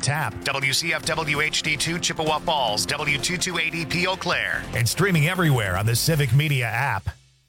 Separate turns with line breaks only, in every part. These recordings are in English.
Tap, WCFW HD2 Chippewa Falls, W228EP Eau Claire, and streaming everywhere on the Civic Media app.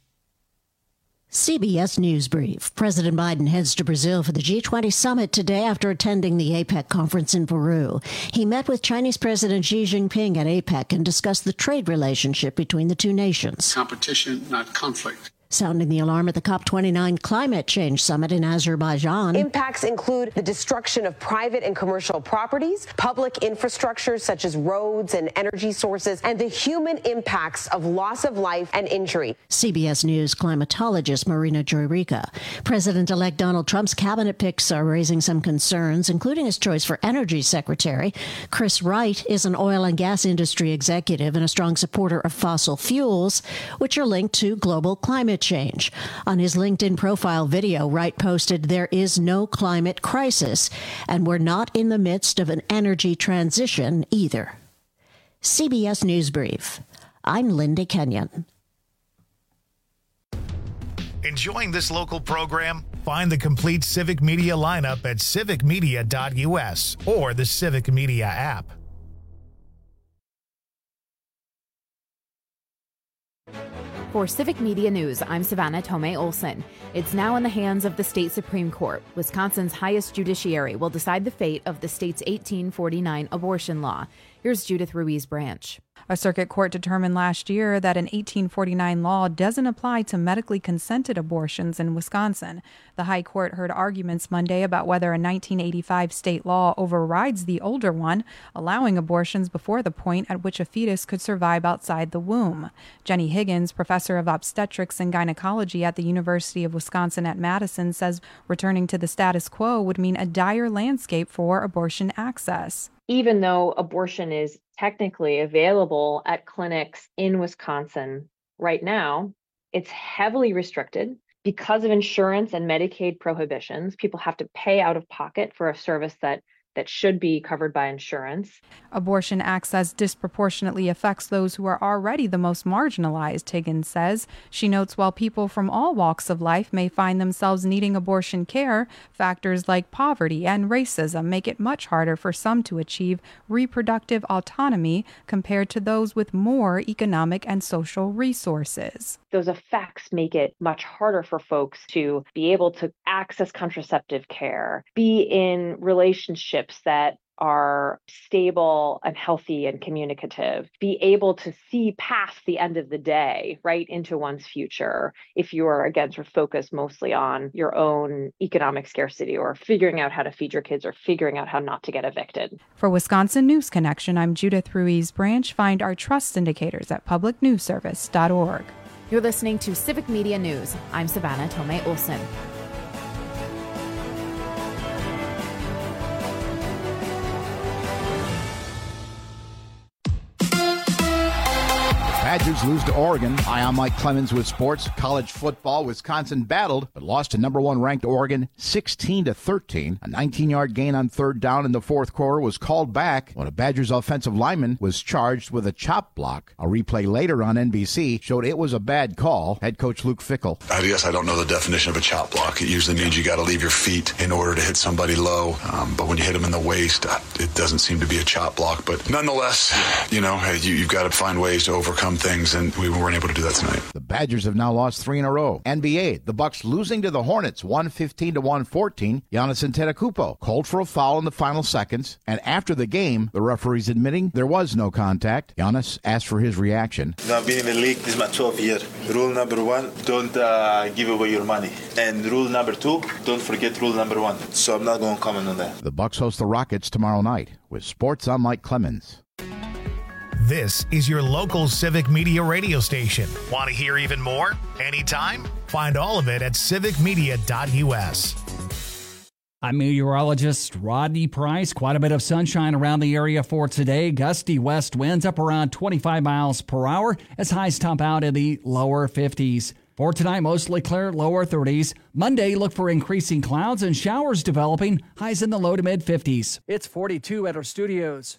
CBS News Brief. President Biden heads to Brazil for the G20 summit today after attending the APEC conference in Peru. He met with Chinese President Xi Jinping at APEC and discussed the trade relationship between the two nations.
Competition, not conflict.
Sounding the alarm at the COP29 climate change summit in Azerbaijan.
Impacts include the destruction of private and commercial properties, public infrastructure such as roads and energy sources, and the human impacts of loss of life and injury.
CBS News climatologist Marina Joyrica. President-elect Donald Trump's cabinet picks are raising some concerns, including his choice for energy secretary. Chris Wright is an oil and gas industry executive and a strong supporter of fossil fuels, which are linked to global climate change. On his LinkedIn profile video, Wright posted, "There is no climate crisis, and we're not in the midst of an energy transition either." CBS News Brief. I'm Linda Kenyon.
Enjoying this local program? Find the complete Civic Media lineup at civicmedia.us or the Civic Media app.
For Civic Media News, I'm Savannah Tomei Olson. It's now in the hands of the state Supreme Court. Wisconsin's highest judiciary will decide the fate of the state's 1849 abortion law. Here's Judith Ruiz Branch.
A circuit court determined last year that an 1849 law doesn't apply to medically consented abortions in Wisconsin. The High Court heard arguments Monday about whether a 1985 state law overrides the older one, allowing abortions before the point at which a fetus could survive outside the womb. Jenny Higgins, professor of obstetrics and gynecology at the University of Wisconsin at Madison, says returning to the status quo would mean a dire landscape for abortion access.
Even though abortion is technically available at clinics in Wisconsin right now, it's heavily restricted because of insurance and Medicaid prohibitions. People have to pay out of pocket for a service that should be covered by insurance.
Abortion access disproportionately affects those who are already the most marginalized, Higgins says. She notes while people from all walks of life may find themselves needing abortion care, factors like poverty and racism make it much harder for some to achieve reproductive autonomy compared to those with more economic and social resources.
Those effects make it much harder for folks to be able to access contraceptive care, be in relationships that are stable and healthy and communicative, be able to see past the end of the day, right into one's future, if you're, again, sort of focused mostly on your own economic scarcity or figuring out how to feed your kids or figuring out how not to get evicted.
For Wisconsin News Connection, I'm Judith Ruiz Branch. Find our trust indicators at publicnewsservice.org.
You're listening to Civic Media News. I'm Savannah Tomei Olson.
Badgers lose to Oregon. Hi, I'm Mike Clemens with sports. College football, Wisconsin battled, but lost to number one ranked Oregon 16-13. A 19-yard gain on third down in the fourth quarter was called back when a Badgers offensive lineman was charged with a chop block. A replay later on NBC showed it was a bad call. Head coach Luke Fickell.
I guess I don't know the definition of a chop block. It usually means you got to leave your feet in order to hit somebody low. But when you hit them in the waist, it doesn't seem to be a chop block. But nonetheless, you've got to find ways to overcome things, and we weren't able to do that tonight.
The Badgers have now lost 3 in a row. NBA, the Bucks losing to the Hornets 115-114. Giannis Antetokounmpo called for a foul in the final seconds, and after the game, the referees admitting there was no contact. Giannis asked for his reaction.
I've been in the league, this is my 12th year. Rule number 1, don't give away your money. And rule number 2, don't forget rule number 1. So I'm not going to comment on that.
The Bucks host the Rockets tomorrow night. With sports, I'm Mike Clemens.
This is your local Civic Media radio station. Want to hear even more? Anytime? Find all of it at civicmedia.us.
I'm meteorologist Rodney Price. Quite a bit of sunshine around the area for today. Gusty west winds up around 25 miles per hour as highs top out in the lower 50s. For tonight, mostly clear, lower 30s. Monday, look for increasing clouds and showers developing, highs in the low to mid 50s.
It's 42 at our studios.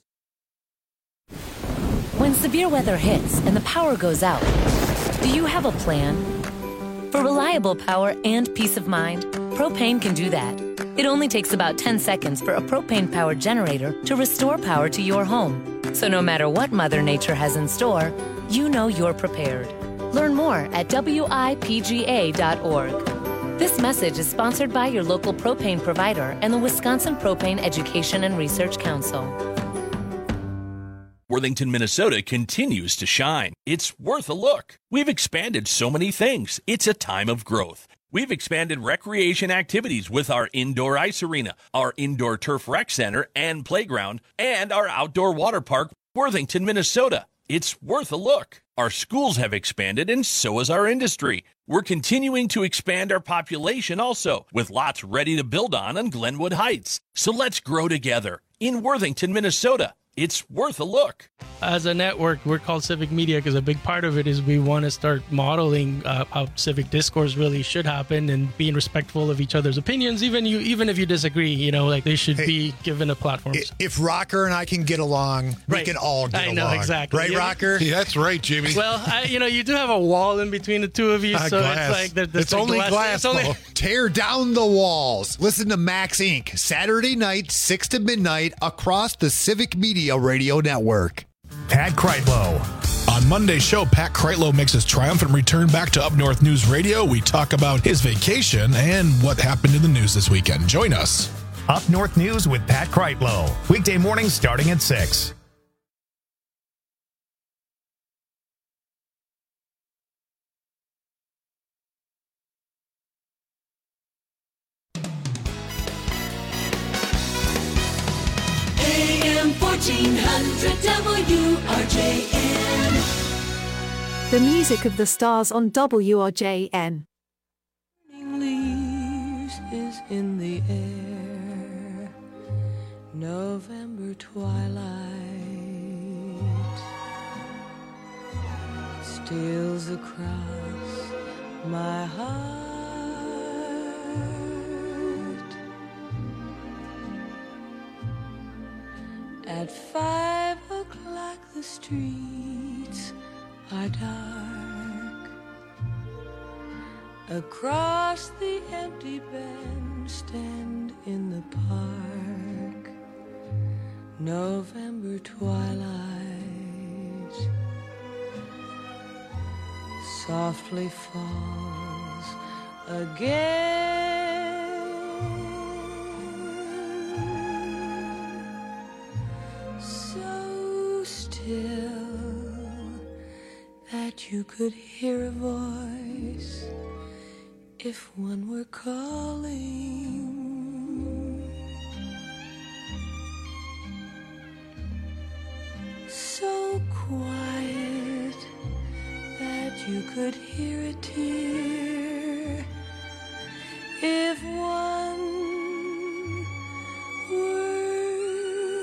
When severe weather hits and the power goes out, do you have a plan? For reliable power and peace of mind, Propane can do that. It only takes about 10 seconds for a propane-powered generator to restore power to your home. So no matter what Mother Nature has in store, you know you're prepared. Learn more at WIPGA.org. This message is sponsored by your local propane provider and the Wisconsin Propane Education and Research Council.
Worthington, Minnesota continues to shine. It's worth a look. We've expanded so many things. It's a time of growth. We've expanded recreation activities with our indoor ice arena, our indoor turf rec center and playground, and our outdoor water park, Worthington, Minnesota. It's worth a look. Our schools have expanded, and so has our industry. We're continuing to expand our population also, with lots ready to build on Glenwood Heights. So let's grow together in Worthington, Minnesota. It's worth a look.
As a network, we're called Civic Media because a big part of it is we want to start modeling how civic discourse really should happen and being respectful of each other's opinions, even if you disagree. Like they should be given a platform.
If Rocker and I can get along, we can all get along.
I know, exactly.
Right, Rocker?
Yeah, that's right, Jimmy.
Well, you do have a wall in between the two of you, so
glass.
It's like
it's only glass. Tear down the walls. Listen to Max Inc. Saturday night, 6 to midnight, across the Civic Media Radio Network.
Pat Kreitlow.
On Monday's show, Pat Kreitlow makes his triumphant return back to Up North News Radio. We talk about his vacation and what happened in the news this weekend. Join us.
Up North News with Pat Kreitlow. Weekday mornings starting at 6.
AM 1400 WRJN.
The music of the stars on WRJN.
Leaves is in the air. November twilight steals across my heart. At 5 o'clock the streets are dark. Across the empty bandstand in the park, November twilight softly falls again. So still that you could hear a voice if one were calling. So quiet that you could hear a tear if one were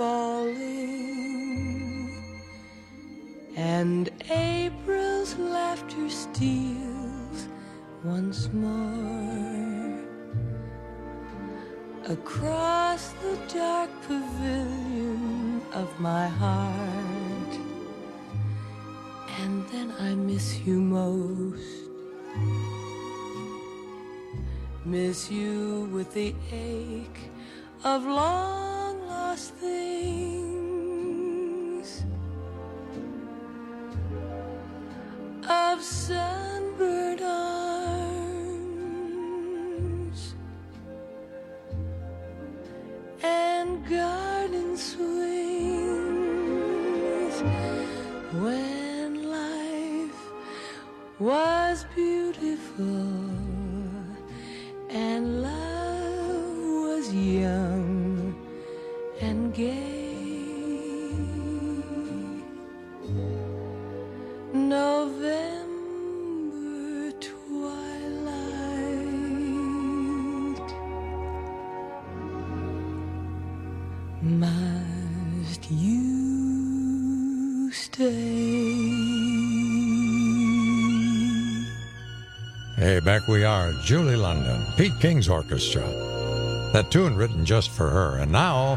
falling. And April's laughter steals once more across the dark pavilion of my heart. And then I miss you most, miss you with the ache of long lost things, of sunburned arms and garden swings, when life was beautiful and love was young and gay. November twilight, must you stay?
Hey, back we are, Julie London, Pete King's orchestra. That tune written just for her. And now,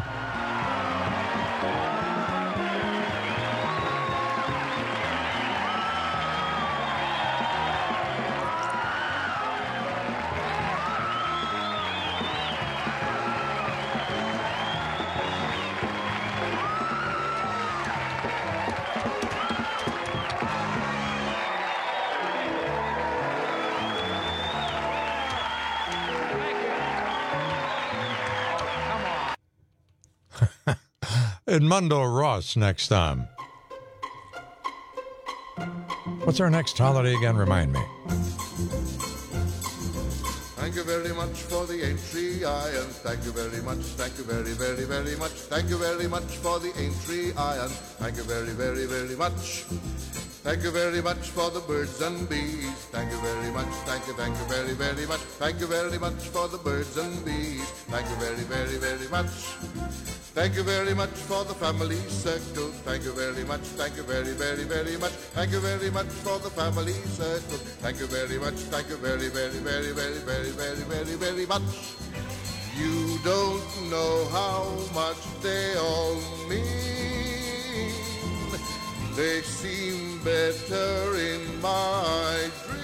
Edmundo Ross next time. What's our next holiday again? Remind me.
Thank you very much for the Aintree Iron. Thank you very much. Thank you very, very, very much. Thank you very much for the Aintree Iron. Thank you very, very, very much. Thank you very much for the birds and bees. Thank you very much. Thank you very, very much. Thank you very much for the birds and bees. Thank you very, very, very much. Thank you very much for the family circle. Thank you very much. Thank you very, very, very much. Thank you very much for the family circle. Thank you very much. Thank you very, very, very, very, very, very, very, very much. You don't know how much they all mean. They seem better in my dreams.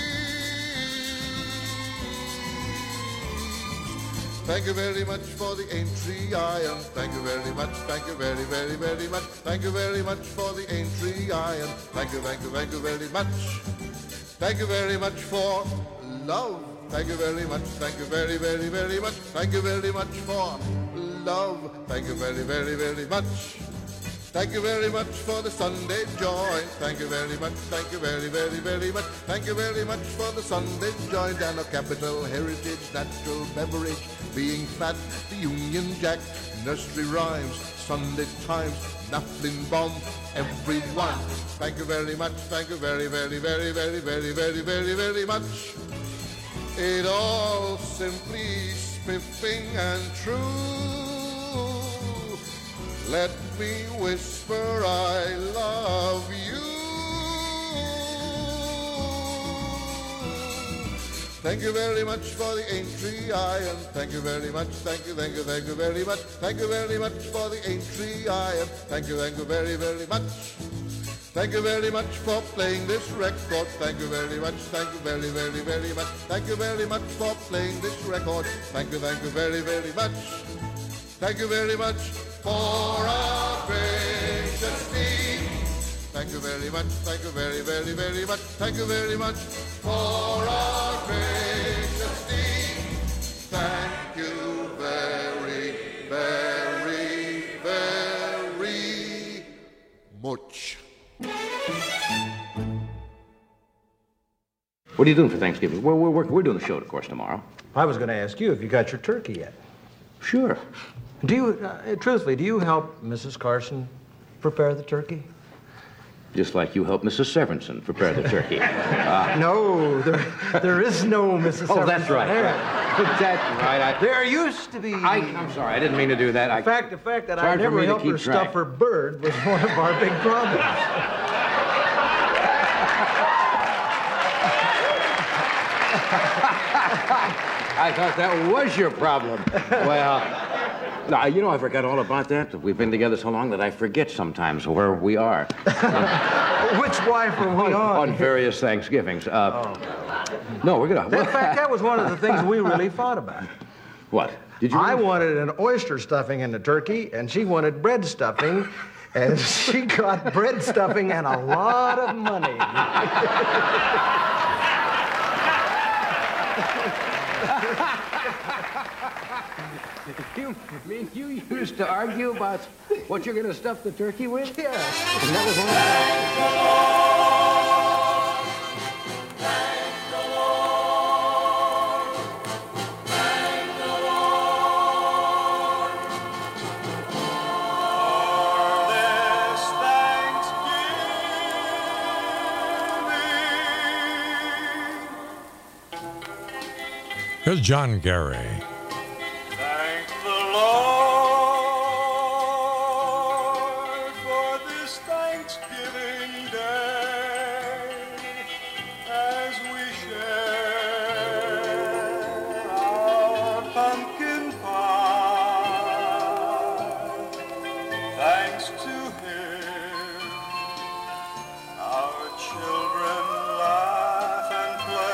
Thank you very much for the Aintree Iron. Thank you very much. Thank you very, very, very much. Thank you very much for the Aintree Iron. Thank you very much. Thank you very much for love. Thank you very much. Thank you very, very, very much. Thank you very much for love. Thank you very, very, very much. Thank you very much for the Sunday joy. Thank you very much. Thank you very, very, very much. Thank you very much for the Sunday joy. And a capital heritage, natural beverage, being fat, the Union Jack, nursery rhymes, Sunday Times, Naflin bomb, everyone. Thank you very much. Thank you very, very, very, very, very, very, very, very much. It all simply spiffing and true. Let me whisper I love you. Thank you very much for the Aintree Iron. Thank you very much. Thank you very much. Thank you very much for the Aintree Iron. Thank you very, very much. Thank you very much for playing this record. Thank you very much. Thank you very, very, very much. Thank you very much for playing this record. Thank you very, very much. Thank you very much for our gracious theme. Thank you very much. Thank you very, very, very much. Thank you very much for our gracious theme. Thank you very, very, very much.
What are you doing for Thanksgiving? We're doing the show, of course, tomorrow.
I was going to ask you if you got your turkey yet.
Sure.
Do you, truthfully, do you help Mrs. Carson prepare the turkey?
Just like you help Mrs. Severinsen prepare the turkey.
No, there is no Mrs. Severinsen.
Oh, that's right. That's right.
There used to be.
I'm sorry, I didn't mean to do that.
The fact that I never helped her stuff her bird was one of our big problems.
I thought that was your problem. Well, no, you know, I forgot all about that. We've been together so long that I forget sometimes where we are.
Which wife are we on?
On various Thanksgivings. No, we're going to...
In fact, that was one of the things we really fought about.
What? Did you?
I wanted an oyster stuffing in the turkey, and she wanted bread stuffing, and she got bread stuffing and a lot of money.
You mean you used to argue about what you're going to stuff the turkey with?
Yes.
And that was one of
Here's John Gary.
Thank the Lord for this Thanksgiving Day as we share our pumpkin pie. Thanks to Him, our children laugh and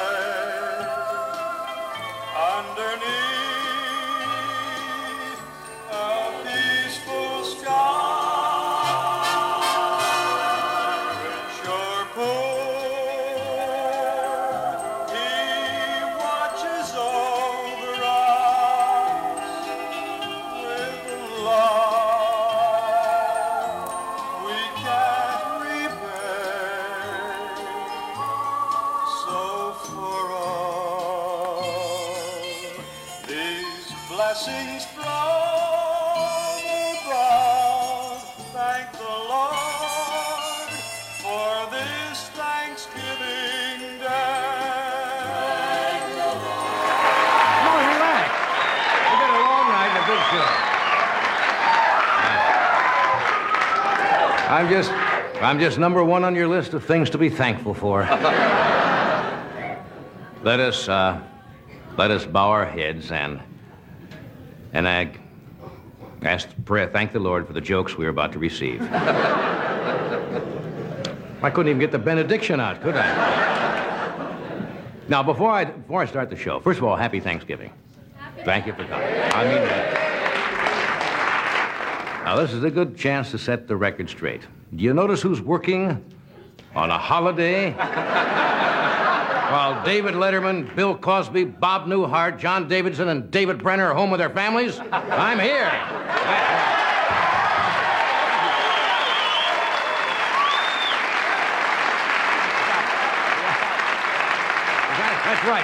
play underneath a peaceful sky. Rich or poor, He watches over us with love.
I'm just number one on your list of things to be thankful for. Let us bow our heads and I thank the Lord for the jokes we are about to receive. I couldn't even get the benediction out, could I? Now, before I start the show, first of all, happy Thanksgiving. Thank you for coming. I mean that. Now, this is a good chance to set the record straight. Do you notice who's working on a holiday? While David Letterman, Bill Cosby, Bob Newhart, John Davidson, and David Brenner are home with their families, I'm here. That's right.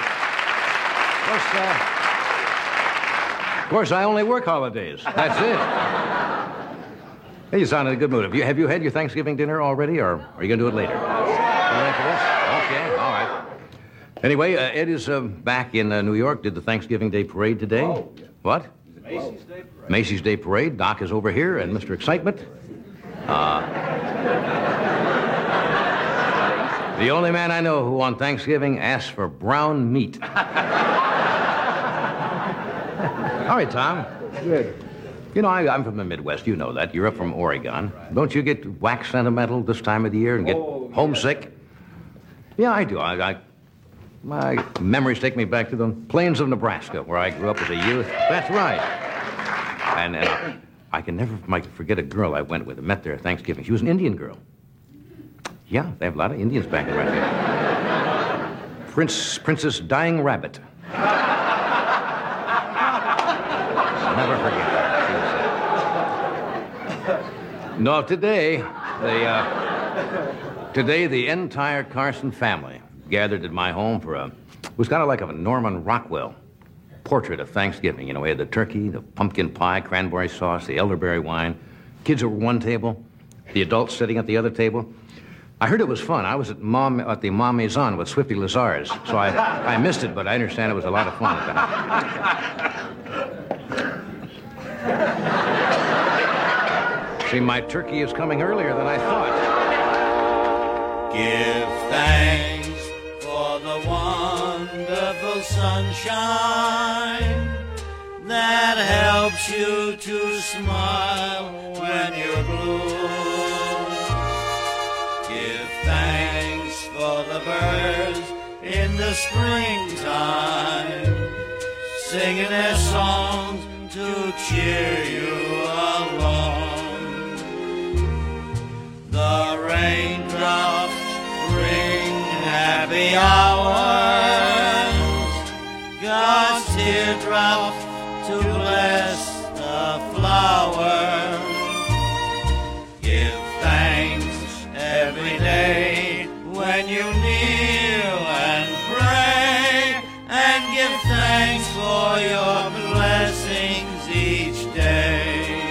Of course, I only work holidays. That's it. Hey, you sound in a good mood. Have you had your Thanksgiving dinner already, or are you going to do it later? Okay, all right. Anyway, Ed is back in New York. Did the Thanksgiving Day Parade today. Oh, yeah. What? Macy's Day Parade. Macy's Day Parade. Doc is over here, and Mr. Excitement. The only man I know who on Thanksgiving asks for brown meat. All right, Tom. Good. You know, I'm from the Midwest. You know that. You're up from Oregon. Don't you get wax sentimental this time of the year and get homesick? Yeah, I do. My memories take me back to the plains of Nebraska, where I grew up as a youth. That's right. And I can never forget a girl I went with. I met there at Thanksgiving. She was an Indian girl. Yeah, they have a lot of Indians back around here. Princess Dying Rabbit. I'll never forget that. No, today the entire Carson family gathered at my home for it was kind of like a Norman Rockwell portrait of Thanksgiving. You know, we had the turkey, the pumpkin pie, cranberry sauce, the elderberry wine. Kids over one table, the adults sitting at the other table. I heard it was fun. I was at the Mont Maison with Swifty Lazars, so I missed it, but I understand it was a lot of fun at that. See, my turkey is coming earlier than I thought.
Give thanks for the wonderful sunshine that helps you to smile when you're blue. Give thanks for the birds in the springtime, singing their songs to cheer you along. The raindrops bring happy hours, God's teardrops to bless the flowers. Give thanks every day when you kneel and pray, and give thanks for your blessings each day.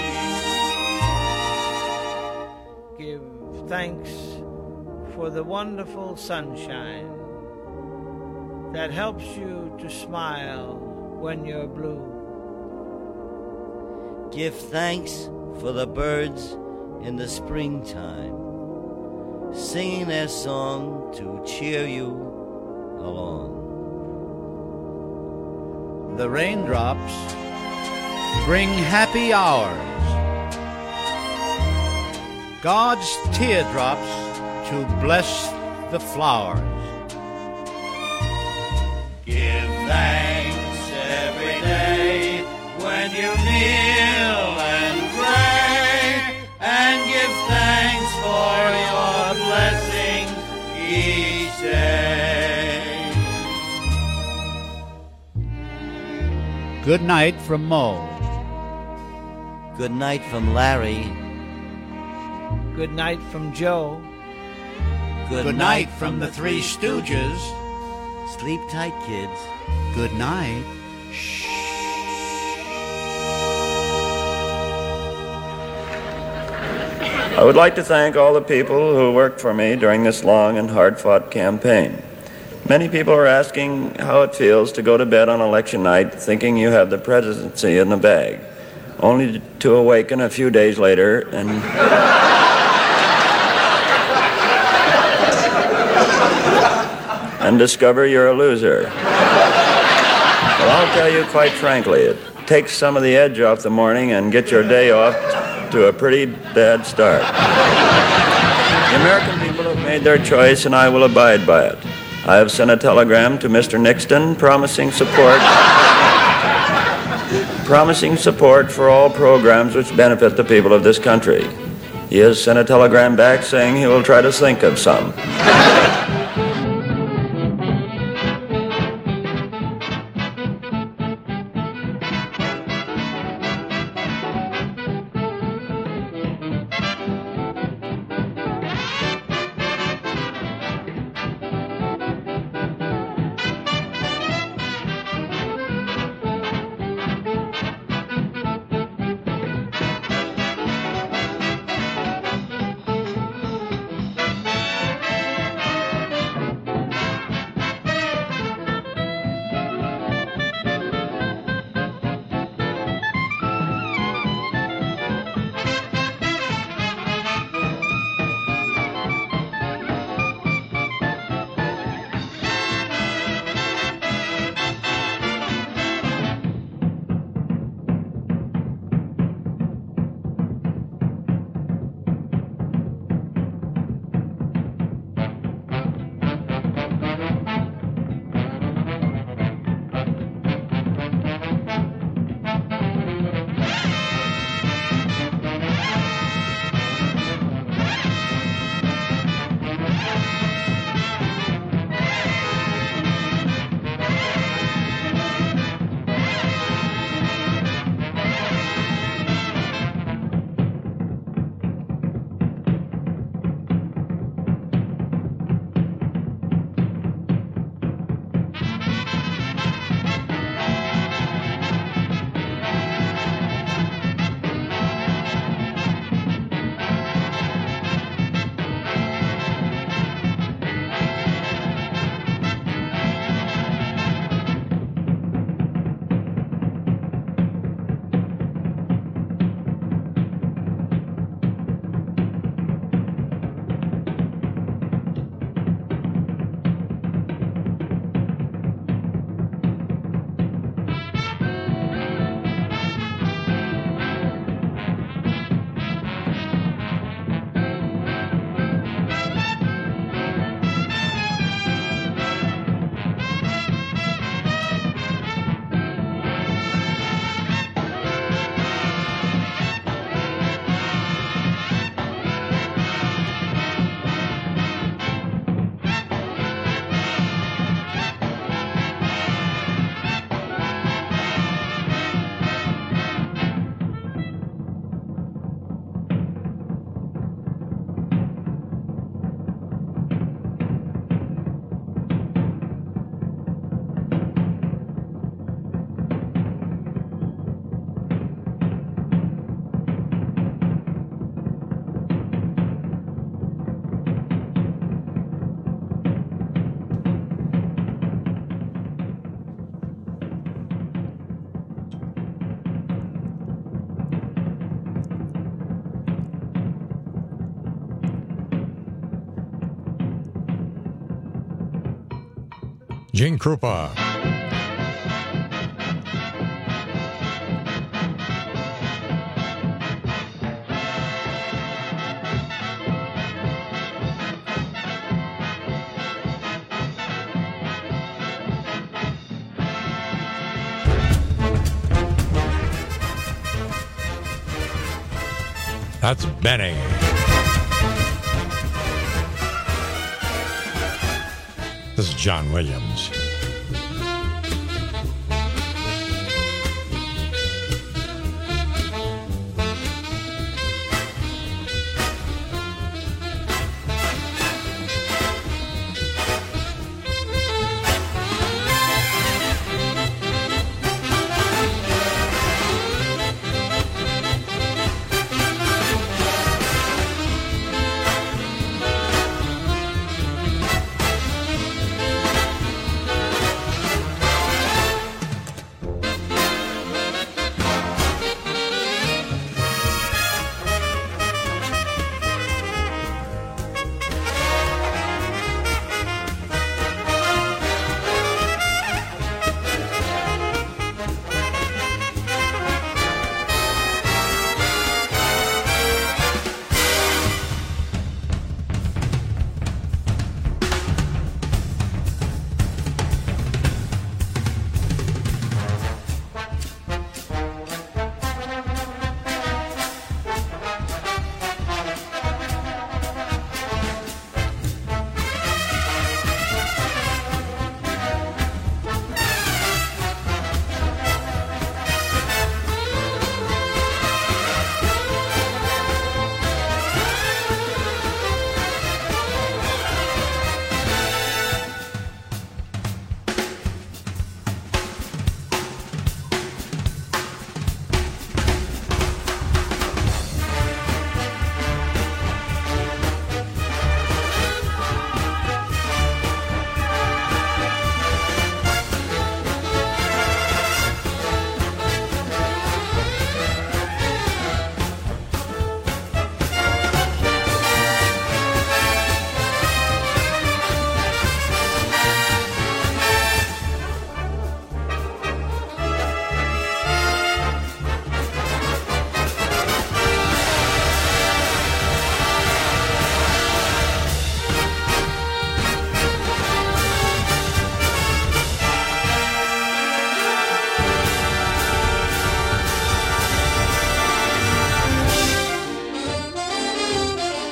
Give thanks for the wonderful sunshine that helps you to smile when you're blue.
Give thanks for the birds in the springtime, singing their song to cheer you along.
The raindrops bring happy hours, God's teardrops to bless the flowers.
Give thanks every day when you kneel and pray, and give thanks for your blessings each day.
Good night from Mo.
Good night from Larry.
Good night from Joe.
Good night from the Three Stooges.
Sleep tight, kids.
Good night.
I would like to thank all the people who worked for me during this long and hard-fought campaign. Many people are asking how it feels to go to bed on election night thinking you have the presidency in the bag, only to awaken a few days later and and discover you're a loser. Well, I'll tell you quite frankly, it takes some of the edge off the morning and get your day off to a pretty bad start. The American people have made their choice, and I will abide by it. I have sent a telegram to Mr. Nixon promising support for all programs which benefit the people of this country. He has sent a telegram back saying he will try to think of some.
Gene Krupa. That's Benny. This is John Williams.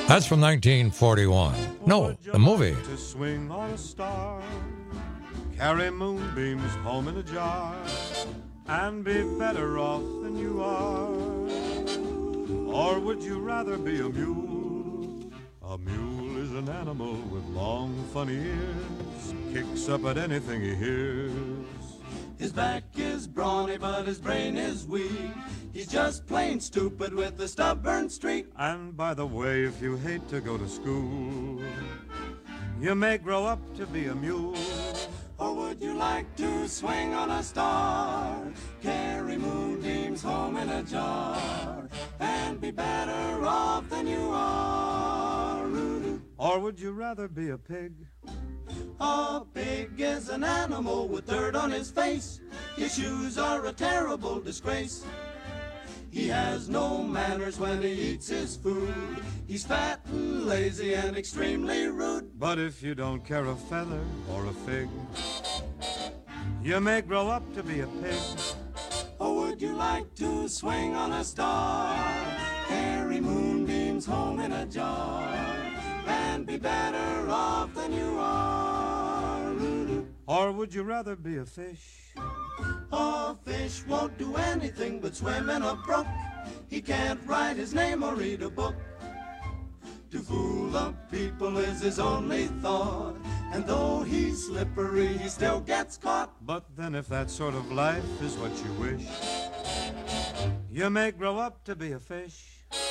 That's from 1941. No, the movie.
To swing on a star, carry moonbeams home in a jar, and be better off than you are? Or would you rather be a mule? A mule is an animal with long, funny ears, kicks up at anything he hears.
His back is brawny, but his brain is weak. He's just plain stupid with a stubborn streak.
And by the way, if you hate to go to school, you may grow up to be a mule.
Or would you like to swing on a star, carry moonbeams home in a jar, and be better off than you are?
Or would you rather be a pig?
A pig is an animal with dirt on his face. His shoes are a terrible disgrace. He has no manners when he eats his food. He's fat and lazy and extremely rude.
But if you don't care a feather or a fig, you may grow up to be a pig.
Or would you like to swing on a star, carry moonbeams home in a jar, and be better off than you are?
Or would you rather be a fish?
A fish won't do anything but swim in a brook. He can't write his name or read a book. To fool the people is his only thought, and though he's slippery, he still gets caught.
But then if that sort of life is what you wish, you may grow up to be a fish.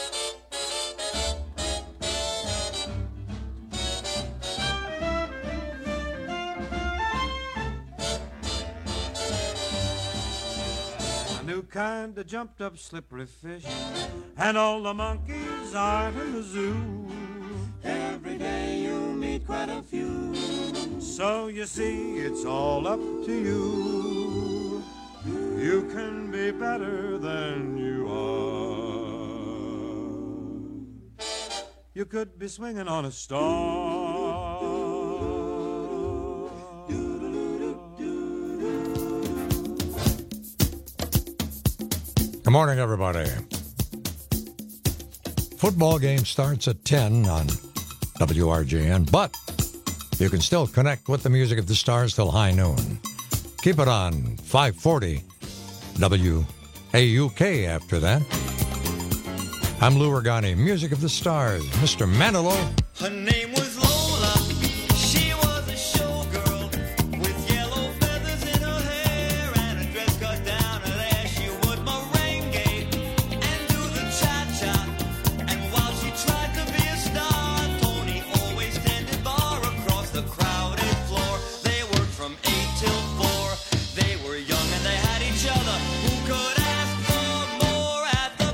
New kind of jumped up slippery fish, and all the monkeys aren't in the zoo.
Every day you meet quite a few.
So you see, it's all up to you. You can be better than you are. You could be swinging on a star.
Good morning, everybody. Football game starts at 10 on WRJN, but you can still connect with the music of the stars till high noon. Keep it on 540 WAUK after that. I'm Lou Ragani, music of the stars, Mr. Manilow.
Her name was Lola. She was a showgirl with yellow feathers in her hair and a dress cut down her there. She would merengue and do the cha-cha. And while she tried to be a star, Tony always tended bar across the crowded floor. They worked from 8 till 4. They were young and they had each other. Who could ask for more at the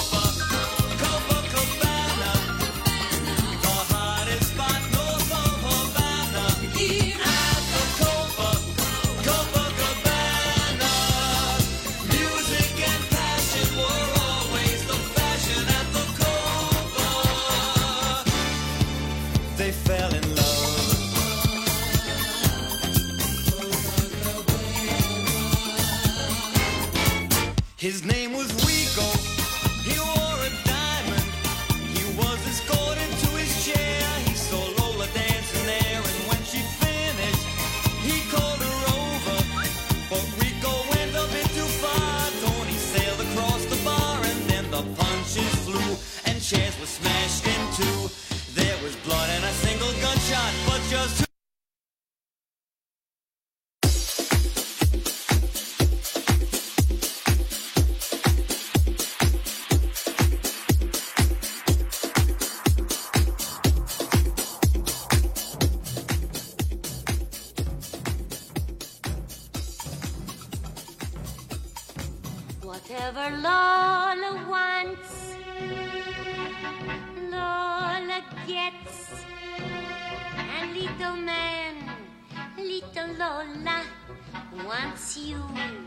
Copacabana? The hottest spot north of Havana. At the Copacabana. Music and passion were always the fashion at the Copa. They fell in love. His name was Rico. He wore a diamond. He was escorted to his chair. He saw Lola dancing there, and when she finished, he called her over. But Rico went a bit too far. Tony sailed across the bar, and then the punches flew, and chairs were smashed in two. There was blood and a single gunshot, but just two.
Whatever Lola wants, Lola gets. And little man, little Lola wants you.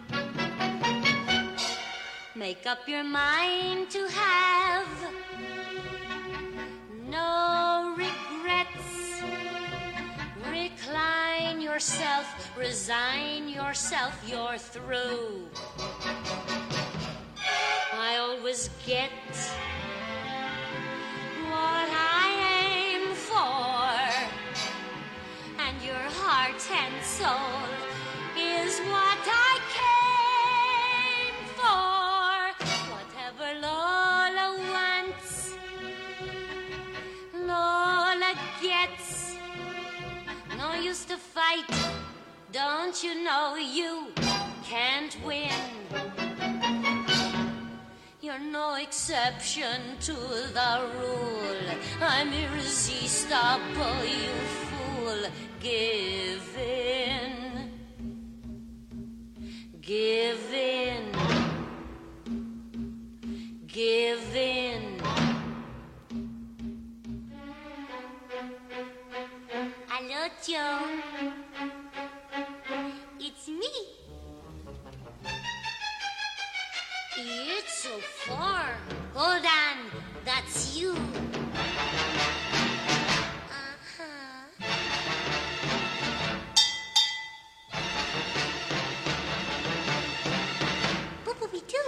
Make up your mind to have no regrets. Recline yourself, resign yourself, you're through. I always get what I used to fight. Don't you know you can't win? You're no exception to the rule. I'm irresistible, you fool. Give in. Give in. Give in. Hello, Joe. It's me. It's so far. Hold on. That's you. Boop-boopy-doo.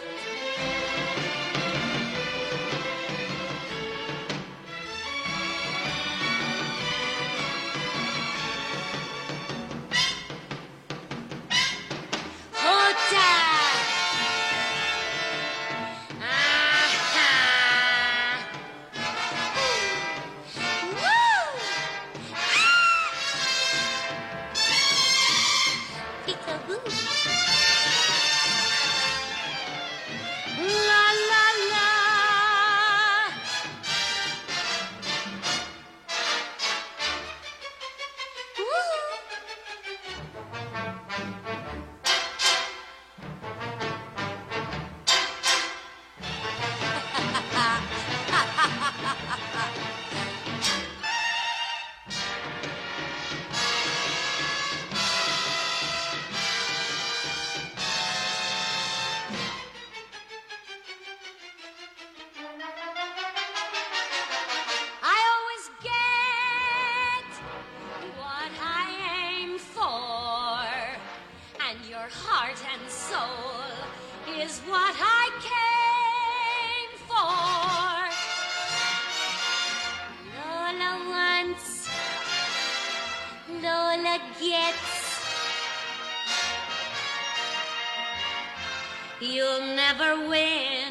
You'll never win.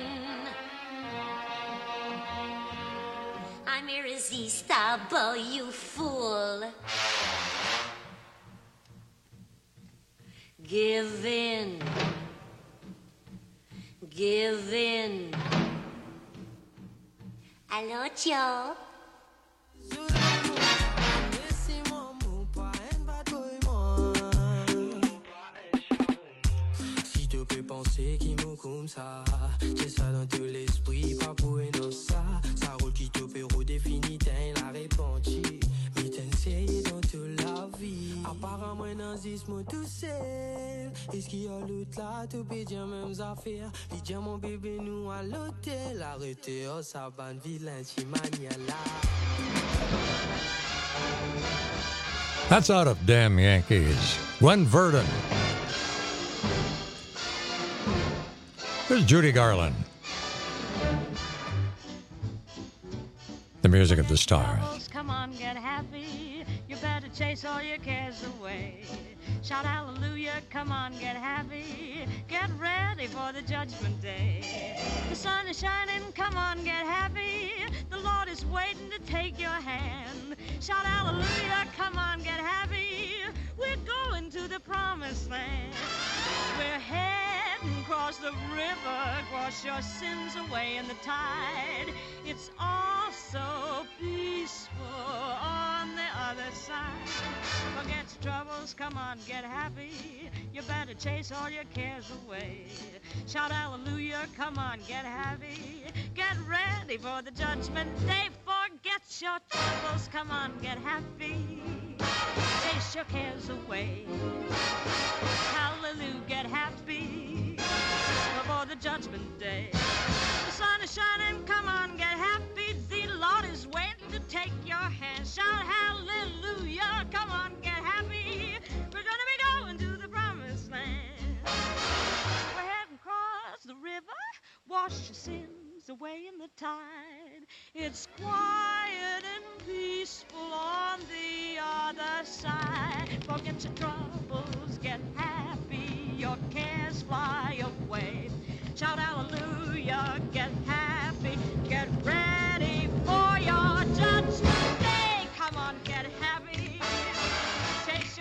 I'm irresistible, you fool. Give in. Give in. Hello, Joe.
Penser qui m'ont comme ça, j'ai ça dans tout l'esprit, pas pour un ça. Ça roule qui te peut redéfinir, t'as la réponse. Mais t'essayes dans toute la vie. Apparemment, dans ce mot tout seul. Est-ce qu'il y a l'autre là, tout peut dire même affaires. Il dit mon bébé, nous à l'hôtel. Arrêtez, oh, ça va une vilain, chimania là.
That's out of Damn Yankees. Gwen Verdon. Here's Judy Garland. The music of the stars.
Come on, get happy. You better chase all your cares away. Shout hallelujah, come on, get happy. Get ready for the judgment day. The sun is shining, come on, get happy. The Lord is waiting to take your hand. Shout hallelujah, come on, get happy. We're going to the promised land. We're heading across the river, wash your sins away in the tide. It's all so peaceful on the other side. Forget your troubles, come on, get happy. You better chase all your cares away. Shout hallelujah, come on, get happy. Get ready for the judgment day. Forget your troubles, come on, get happy. Chase your cares away. Hallelujah, get happy before the judgment day. The sun is shining, come on, get happy. The Lord is waiting to take your hand. Shout hallelujah, come on, get happy. We're gonna be going to the promised land. We're heading across the river, wash your sins away in the tide. It's quiet and peaceful on the other side. Forget your troubles, get happy, your cares fly away. Shout hallelujah, get happy, get ready for your judgment day. Come on, get happy, chase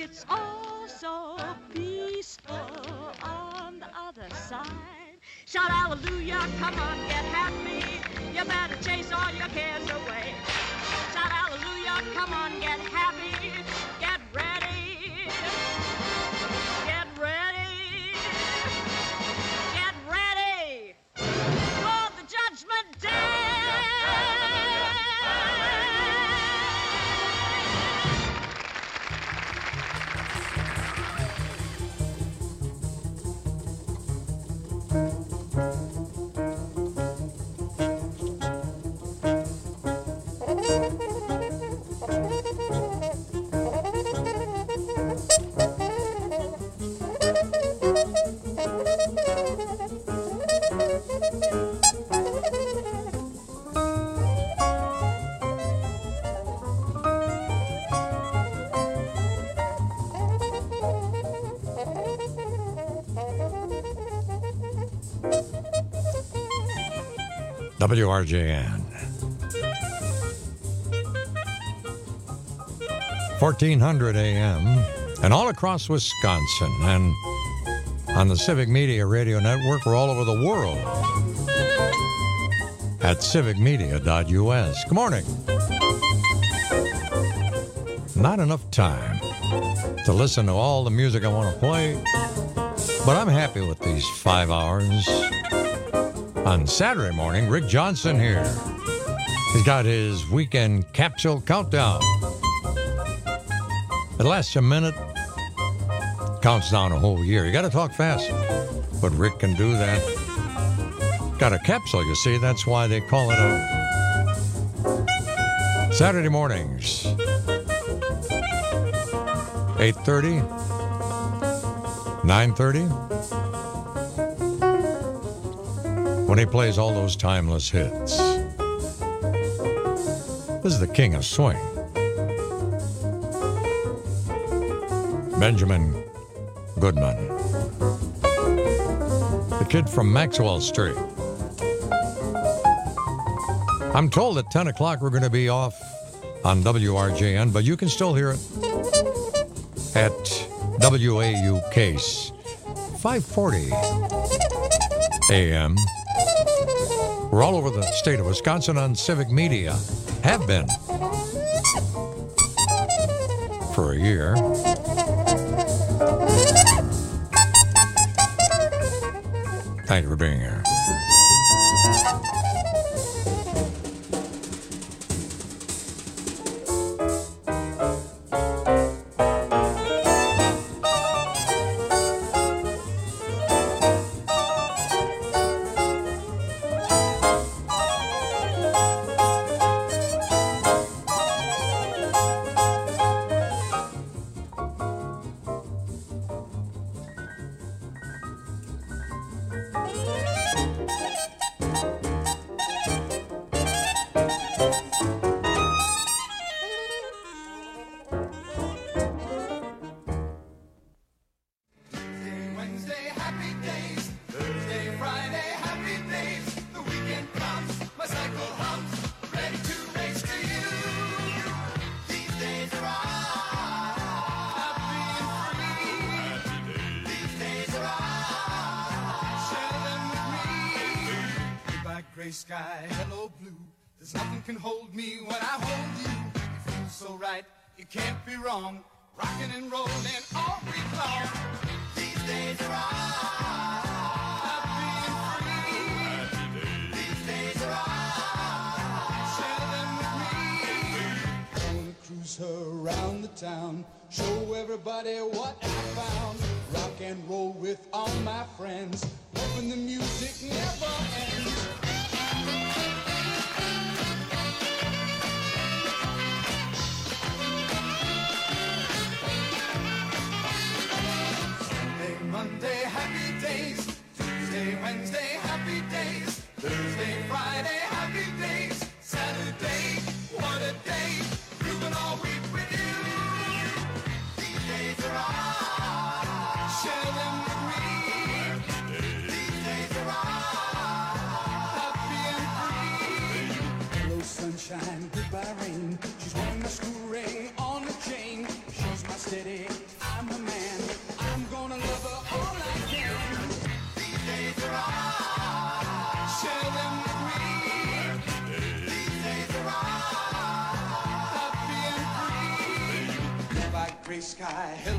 It's all so peaceful on the other side. Shout hallelujah, come on, get happy. You better chase all your cares away. Shout hallelujah, come on, get happy. Get ready. Get ready. Get ready for the judgment day.
WRJN. 1400 AM and all across Wisconsin and on the Civic Media Radio Network. We're all over the world at civicmedia.us. Good morning. Not enough time to listen to all the music I want to play, but I'm happy with these 5 hours. On Saturday morning, Rick Johnson here. He's got his weekend capsule countdown. It lasts a minute, counts down a whole year. You got to talk fast, but Rick can do that. Got a capsule, you see. That's why they call it a Saturday mornings. 8:30, 9:30. When he plays all those timeless hits. This is the king of swing. Benjamin Goodman. The kid from Maxwell Street. I'm told at 10 o'clock we're going to be off on WRJN, but you can still hear it at WAU Case 540 AM. We're all over the state of Wisconsin on Civic Media. Have been for a year. Thank you for being here.
Gray sky, hello blue. There's nothing can hold me when I hold you. You feel so right, you can't be wrong. Rocking and rolling all week long. These days are ours. Being free. These days are ours. Share them with me. Gonna cruise her around the town. Show everybody what I found. Rock and roll with all my friends. Hoping the music never ends. Monday, happy days. Tuesday, Wednesday, happy days. Thursday, Friday, happy days. Saturday, what a day. Grooving all week with you. These days are ours. Share them with me. These days are ours. I'm her man. I'm gonna love her all I can. These days are ours. Share them with me. These days are ours. Happy and free. Blue like gray sky. Hello.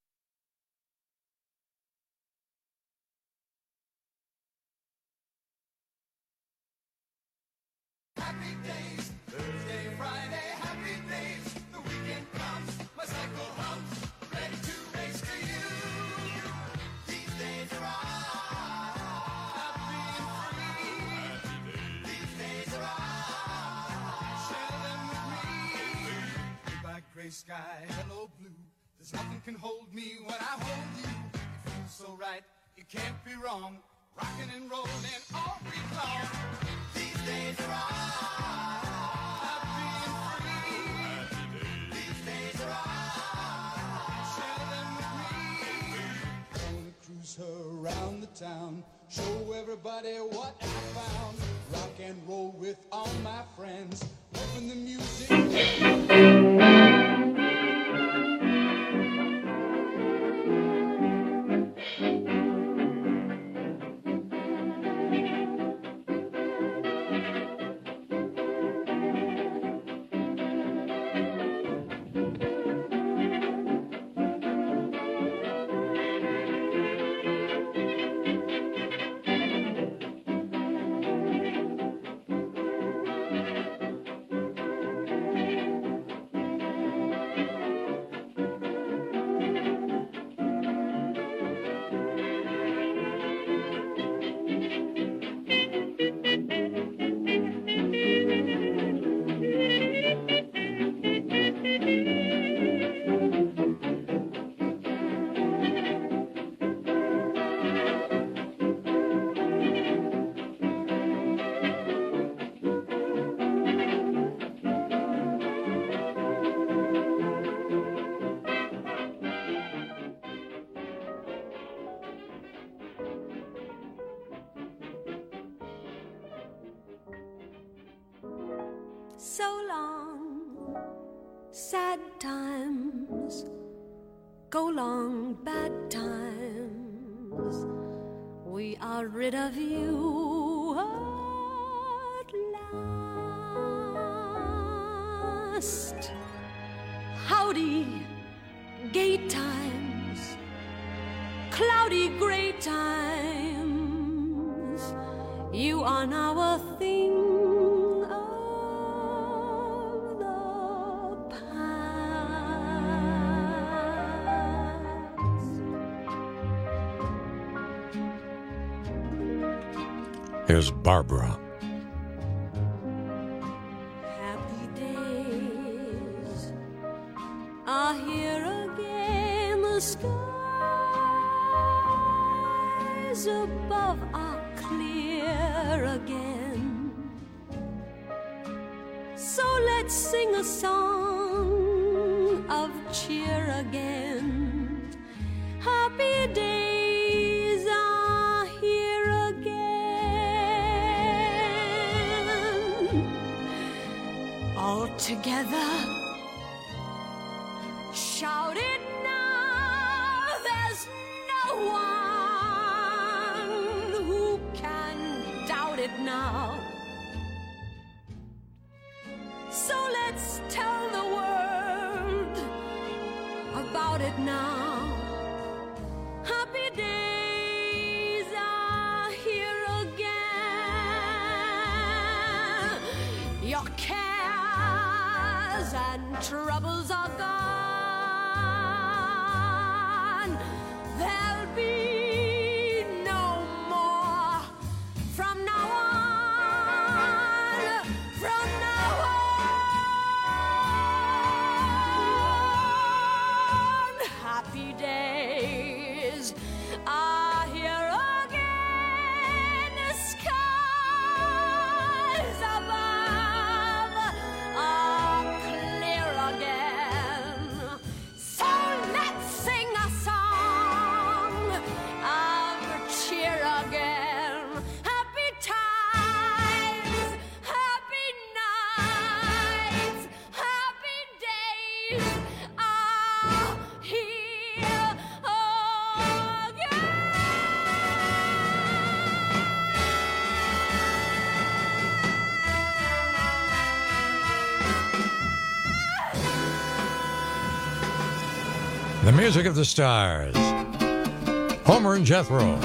Happy days, Thursday, Friday, happy days. The weekend comes, my cycle hums, ready to race to you. These days are ours, happy and free. These days are ours, share them with me. Blue black, gray sky, hello blue. There's nothing can hold me when I hold you. It feels so right, it can't be wrong. Rocking and rolling all week long. These days are ours, happy and free. These days are ours, share them with me. Gonna cruise her around the town, show everybody what I found. Rock and roll with all my friends, loving the music.
So long, sad times, go long, bad times. We are rid of you at last. Howdy, gay times, cloudy gray times. You are now a thing.
Here's Barbara.
Happy days are here again. The skies above are clear again. So let's sing a song of cheer again. Happy days are here again. All together, shout it now. There's no one who can doubt it now. So let's tell the world about it now. Happy days are here again. Your cares and troubles are gone. There'll be no more from now on. From now on. Happy
The music of the stars. Homer and Jethro.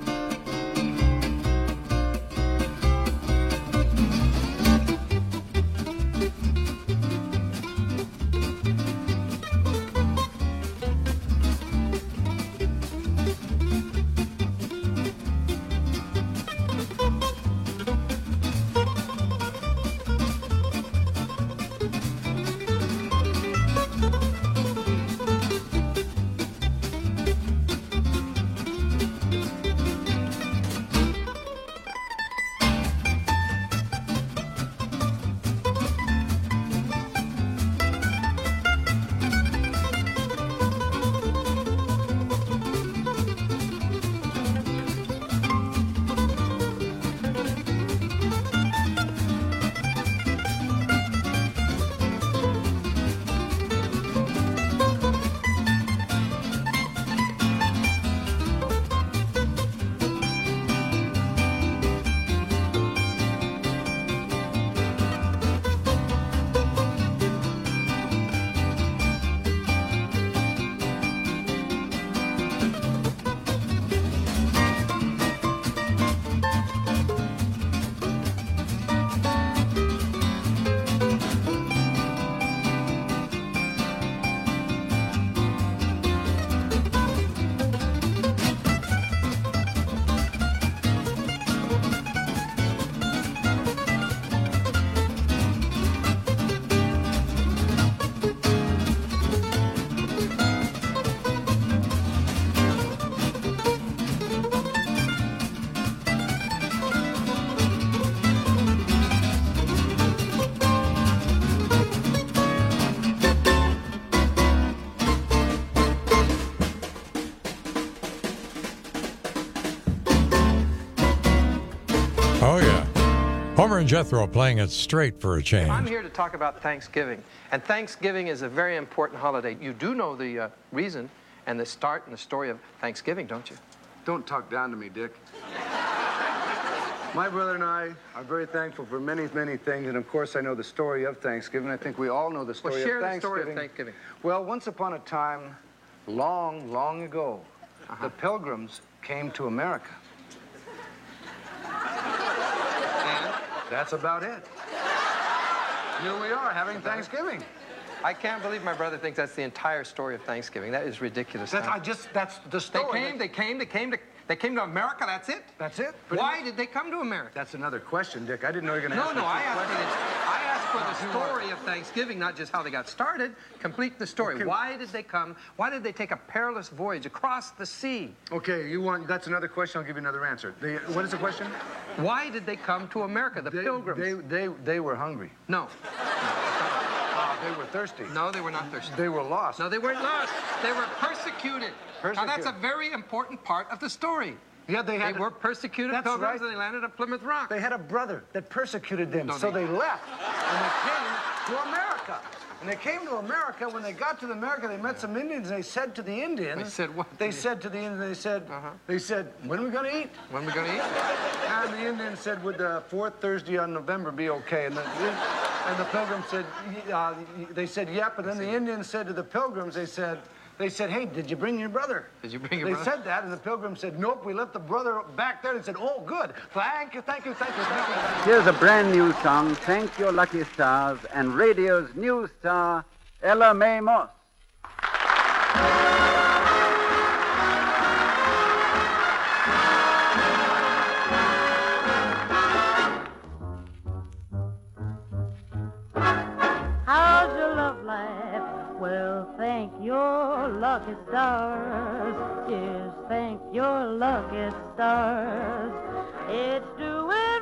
Oh, yeah. Homer and Jethro playing it straight for a change.
I'm here to talk about Thanksgiving. And Thanksgiving is a very important holiday. You do know the reason and the start and the story of Thanksgiving, don't you? Don't talk down to me, Dick. My brother and I are very thankful for many, many things. And, of course, I know the story of Thanksgiving. I think we all know the story of Thanksgiving. Well, share the story of Thanksgiving. Well, once upon a time, long, long ago, the Pilgrims came to America. That's about it. Here we are having Thanksgiving. I can't believe my brother thinks that's the entire story of Thanksgiving. That is ridiculous. That's the story. They came to America, that's it? That's it. But why did they come to America? That's another question, Dick. I didn't know you were going to ask I asked for the story of Thanksgiving, not just how they got started. Complete the story. Okay. Why did they come? Why did they take a perilous voyage across the sea? Okay, that's another question. I'll give you another answer. What is the question? Why did they come to America, the Pilgrims? They were hungry. No. They were thirsty. No, they were not thirsty. They were lost. No, they weren't lost. They were persecuted. Now, that's a very important part of the story. Yeah, they were persecuted pilgrims, and they landed at Plymouth Rock. They had a brother that persecuted them, so they left, and they came to America. And they came to America. When they got to America, they met some Indians, and they said to the Indians... They said what? They said to the Indians, they said, when are we going to eat? When are we going to eat? And the Indians said, would the fourth Thursday on November be okay? And the Pilgrims said, they said, yep. And then the Indians said to the Pilgrims, they said, hey, did you bring your brother? Did you bring your brother? They said that, and the Pilgrims said, nope, we left the brother back there. They said, oh, good. Thank you, thank you, thank you, thank you.
Here's a brand new song, Thank Your Lucky Stars, and radio's new star, Ella Mae Moss.
How's your love life? Well, thank your lucky stars. Yes, thank your lucky stars. It's doing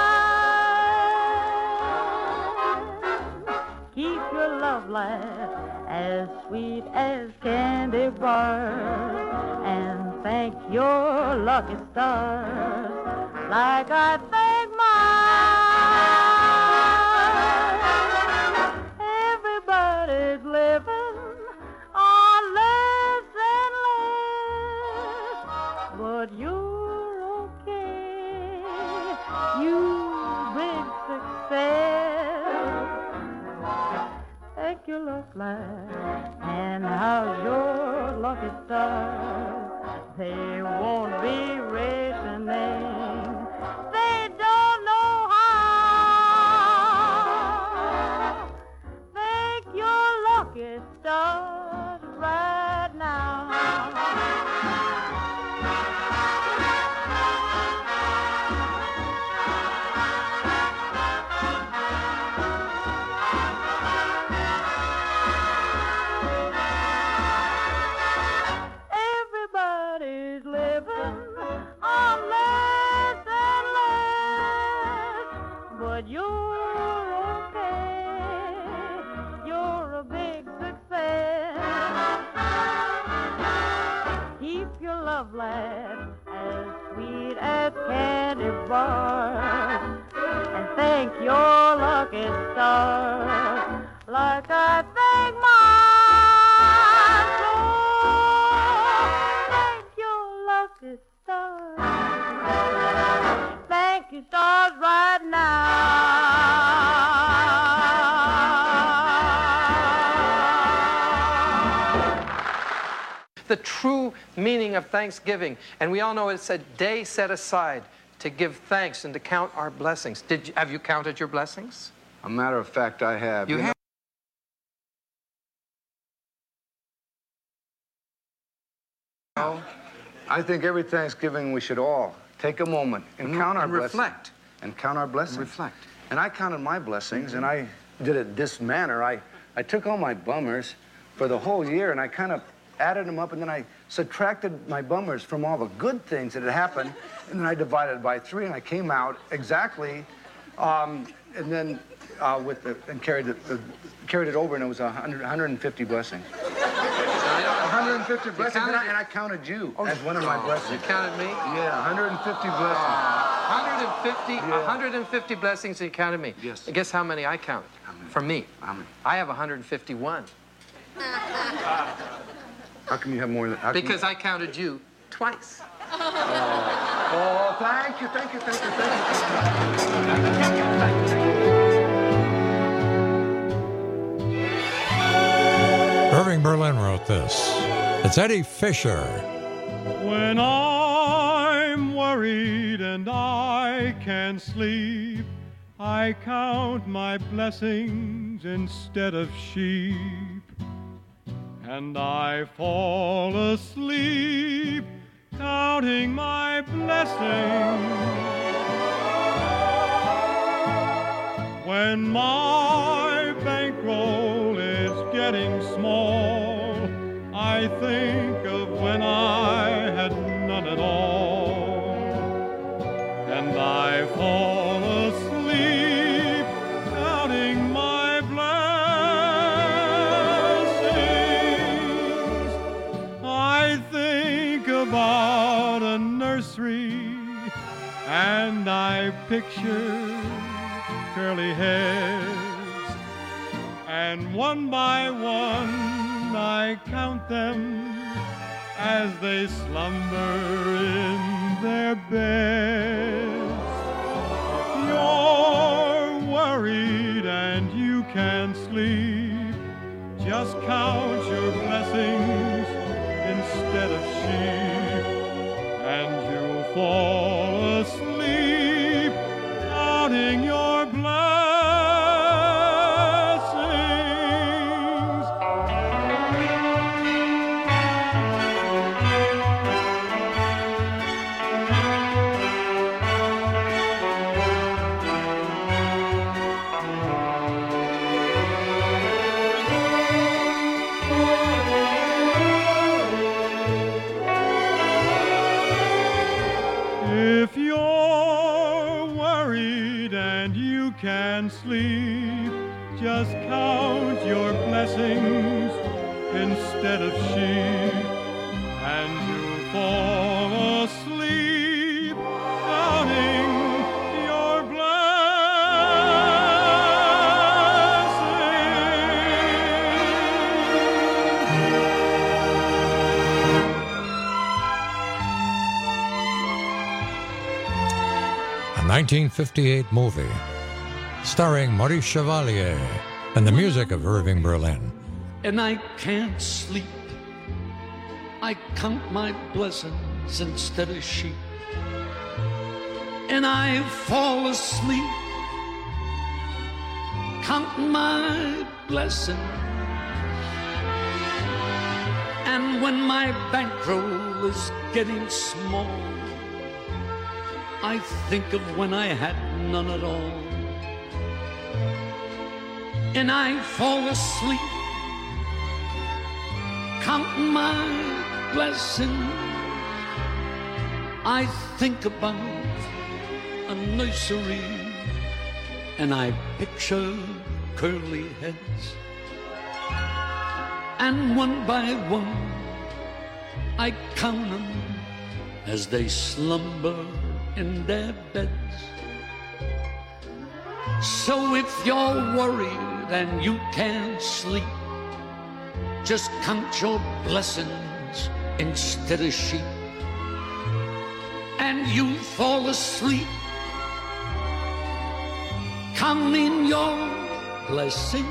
fine. Keep your love life as sweet as candy bars. And thank your lucky stars like I thank mine. Everybody's living on less and less, but you're okay. You big success. Thank your love life, and how's your lucky stars. They won't be racing. They don't know how. Thank your lucky stars right now. Everybody's living on less and less, but you're okay. You're a big success. Keep your love life as sweet as candy bars, and thank your lucky stars like I thank mine. Thank you, stars, right now.
The true meaning of Thanksgiving, and we all know it's a day set aside to give thanks and to count our blessings. Have you counted your blessings?
A matter of fact, I have.
You have?
I think every Thanksgiving we should all take a moment and count our blessings.
Reflect.
And count our blessings.
Reflect.
And I counted my blessings, and I did it this manner. I took all my bummers for the whole year, and I kind of added them up, and then I subtracted my bummers from all the good things that had happened, and then I divided by 3, and I came out exactly, and then carried it over, and it was 150 blessings. 150 blessings, and I counted you as one of my blessings.
You counted me?
Yeah, 150 blessings.
150 blessings, and you counted me.
Yes.
Guess how many I counted? For me.
How many?
I have 151.
How come you have more than...
Because I counted you twice.
Oh, thank you.
Irving Berlin wrote this. It's Eddie Fisher.
When I'm worried and I can't sleep, I count my blessings instead of sheep. And I fall asleep counting my blessings. When my bankroll is getting small, I think of when I had none at all. And I fall asleep counting my blessings. I think about a nursery and I picture curly heads, and one by one I count them as they slumber in their beds. You're worried and you can't sleep, just count your blessings instead of sheep, and you'll fall asleep counting your blessings. If you're worried and you can't sleep, just count your blessings instead of sheep, and you'll fall asleep counting your
A 1958 movie starring Maurice Chevalier and the music of Irving Berlin.
And I can't sleep I count my blessings instead of sheep, and I fall asleep counting my blessings. And when my bankroll is getting small, I think of when I had none at all, and I fall asleep counting my blessings. I think about a nursery, and I picture curly heads, and one by one I count them as they slumber in their beds. So if you're worried and you can't sleep, just count your blessings instead of sheep, and you fall asleep counting your blessings.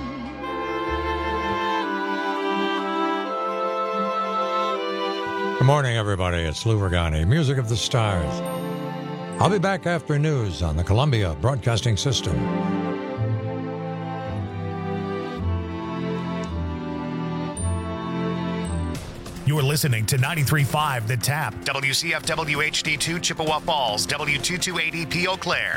Good morning, everybody. It's Lou Regani, Music of the Stars. I'll be back after news on the Columbia Broadcasting System.
You're listening to 93.5 The Tap, WCFW HD2 Chippewa Falls, W228EP Eau Claire.